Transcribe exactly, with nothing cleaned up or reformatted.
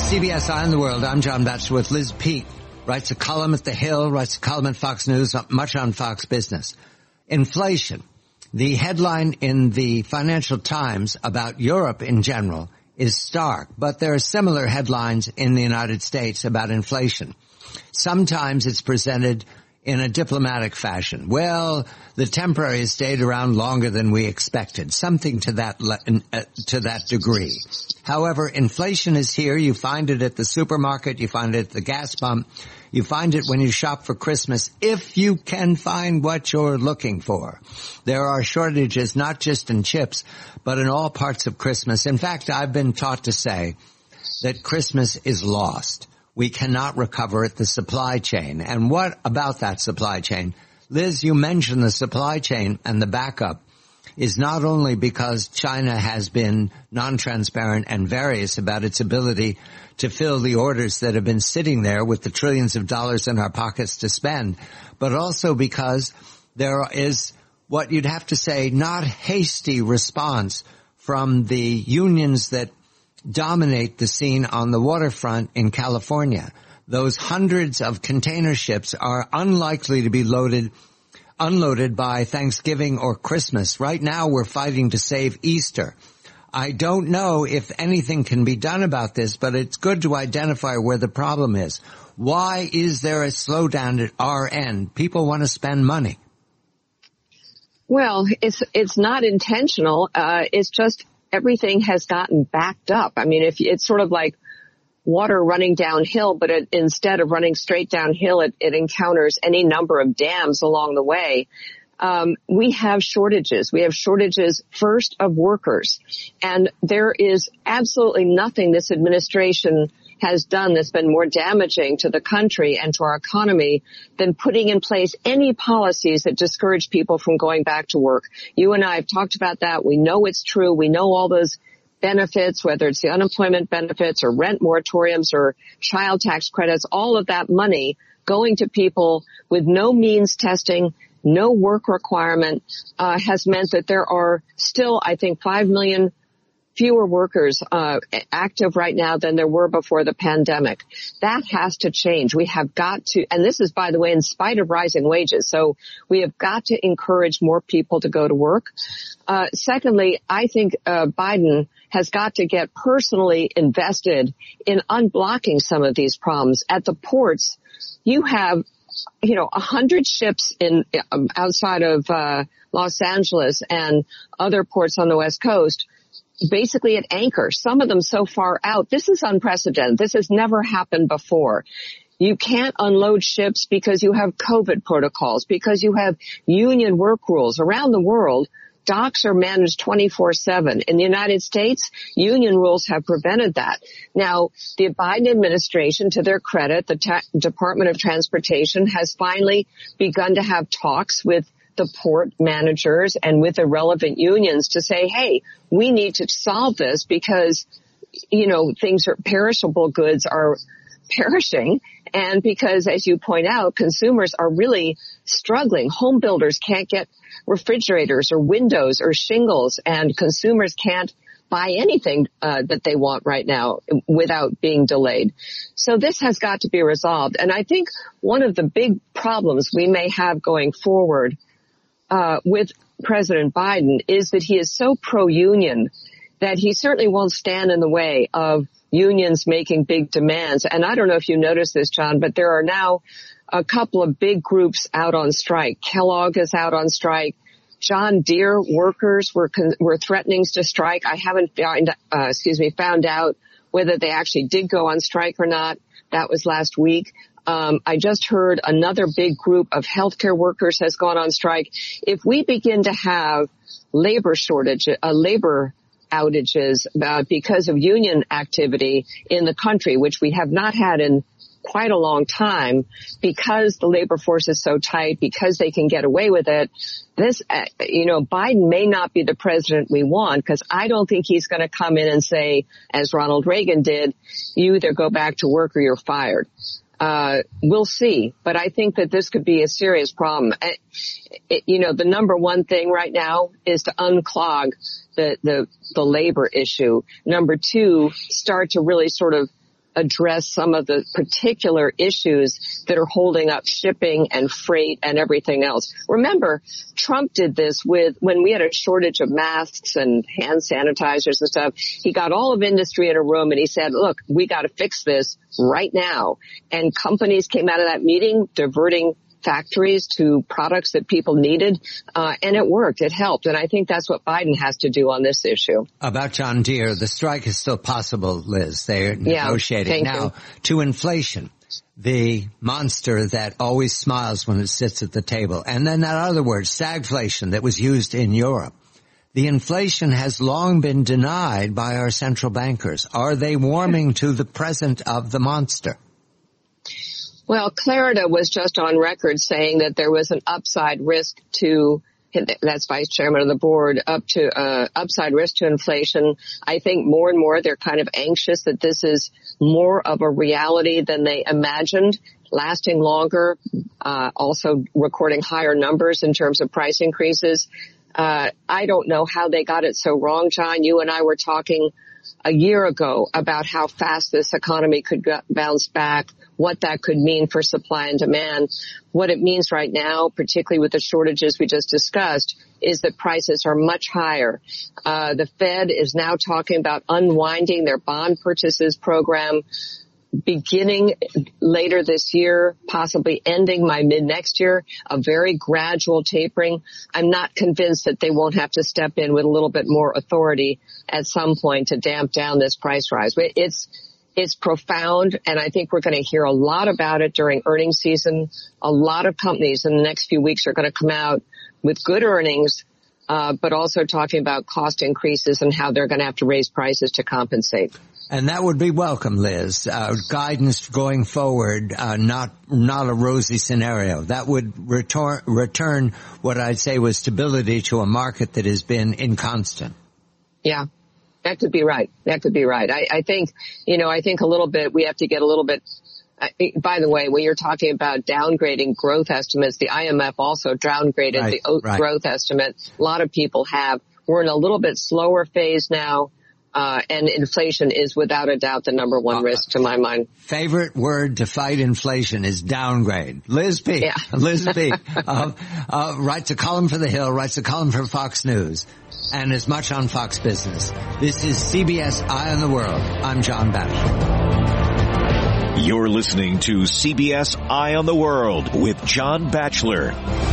C B S Eye on the World. I'm John Batchelor with Liz Peek. Writes a column at The Hill, writes a column at Fox News, much on Fox Business. Inflation. The headline in the Financial Times about Europe in general is stark, but there are similar headlines in the United States about inflation. Sometimes it's presented in a diplomatic fashion. Well, the temporary has stayed around longer than we expected. Something to that le- uh, to that degree. However, inflation is here. You find it at the supermarket. You find it at the gas pump. You find it when you shop for Christmas, if you can find what you're looking for. There are shortages not just in chips, but in all parts of Christmas. In fact, I've been taught to say that Christmas is lost. We cannot recover it, the supply chain. And what about that supply chain? Liz, you mentioned the supply chain, and the backup is not only because China has been non-transparent and various about its ability to fill the orders that have been sitting there with the trillions of dollars in our pockets to spend, but also because there is what you'd have to say not hasty response from the unions that dominate the scene on the waterfront in California. Those hundreds of container ships are unlikely to be loaded, unloaded by Thanksgiving or Christmas. Right now we're fighting to save Easter. I don't know if anything can be done about this, but it's good to identify where the problem is. Why is there a slowdown at our end? People want to spend money. Well, it's it's not intentional. Uh, it's just everything has gotten backed up. I mean, if it's sort of like water running downhill, but it, instead of running straight downhill, it, it encounters any number of dams along the way. Um, we have shortages. We have shortages first of workers, and there is absolutely nothing this administration has done that's been more damaging to the country and to our economy than putting in place any policies that discourage people from going back to work. You and I have talked about that. We know it's true. We know all those benefits, whether it's the unemployment benefits or rent moratoriums or child tax credits, all of that money going to people with no means testing, no work requirement, uh, has meant that there are still, I think, five million fewer workers uh active right now than there were before the pandemic. That has to change. We have got to, and this is, by the way, in spite of rising wages. So we have got to encourage more people to go to work. Uh secondly, I think uh Biden has got to get personally invested in unblocking some of these problems. At the ports, you have, you know, a hundred ships in um, outside of uh Los Angeles and other ports on the West Coast, basically at anchor, some of them so far out. This is unprecedented. This has never happened before. You can't unload ships because you have COVID protocols, because you have union work rules. Around the world, docks are managed twenty-four seven. In the United States, union rules have prevented that. Now, the Biden administration, to their credit, the ta- Department of Transportation has finally begun to have talks with the port managers and with the relevant unions to say, hey, we need to solve this because, you know, things are, perishable goods are perishing. And because, as you point out, consumers are really struggling. Home builders can't get refrigerators or windows or shingles, and consumers can't buy anything uh, that they want right now without being delayed. So this has got to be resolved. And I think one of the big problems we may have going forward Uh, with President Biden is that he is so pro-union that he certainly won't stand in the way of unions making big demands. And I don't know if you noticed this, John, but there are now a couple of big groups out on strike. Kellogg is out on strike. John Deere workers were con- were threatening to strike. I haven't found, uh, excuse me, found out whether they actually did go on strike or not. That was last week. Um, I just heard another big group of healthcare workers has gone on strike. If we begin to have labor shortage, uh, labor outages uh, because of union activity in the country, which we have not had in quite a long time, because the labor force is so tight, because they can get away with it, this, uh, you know, Biden may not be the president we want, because I don't think he's going to come in and say, as Ronald Reagan did, you either go back to work or you're fired. Uh, we'll see. But I think that this could be a serious problem. It, it, you know, the number one thing right now is to unclog the, the, the labor issue. Number two, start to really sort of address some of the particular issues that are holding up shipping and freight and everything else. Remember, Trump did this with when we had a shortage of masks and hand sanitizers and stuff. He got all of industry in a room and he said, look, we got to fix this right now. And companies came out of that meeting diverting factories to products that people needed, uh, and it worked. It helped. And I think that's what Biden has to do on this issue. About John Deere, the strike is still possible, Liz. They're yeah, negotiating. Now, you. to inflation, the monster that always smiles when it sits at the table. And then that other word, stagflation, that was used in Europe. The inflation has long been denied by our central bankers. Are they warming to the present of the monster? Well, Clarida was just on record saying that there was an upside risk to, that's vice chairman of the board, up to, uh, upside risk to inflation. I think more and more they're kind of anxious that this is more of a reality than they imagined, lasting longer, uh, also recording higher numbers in terms of price increases. Uh, I don't know how they got it so wrong, John. You and I were talking a year ago about how fast this economy could bounce back, what that could mean for supply and demand. What it means right now, particularly with the shortages we just discussed, is that prices are much higher. Uh, the Fed is now talking about unwinding their bond purchases program beginning later this year, possibly ending by mid next year, a very gradual tapering. I'm not convinced that they won't have to step in with a little bit more authority at some point to damp down this price rise. It's It's profound, and I think we're going to hear a lot about it during earnings season. A lot of companies in the next few weeks are going to come out with good earnings, uh, but also talking about cost increases and how they're going to have to raise prices to compensate. And that would be welcome, Liz. Uh, guidance going forward, uh, not not a rosy scenario. That would return return what I'd say was stability to a market that has been inconstant. Yeah. That could be right. That could be right. I, I think, you know, I think a little bit, we have to get a little bit, uh, by the way, when you're talking about downgrading growth estimates, the I M F also downgraded right, the right. growth estimate. A lot of people have. We're in a little bit slower phase now, uh, and inflation is without a doubt the number one uh, risk to my mind. Favorite word to fight inflation is downgrade. Liz Peek. Yeah. Liz Peek, uh, uh, writes a column for The Hill, writes a column for Fox News, and as much on Fox Business. This is C B S Eye on the World. I'm John Batchelor. You're listening to C B S Eye on the World with John Batchelor.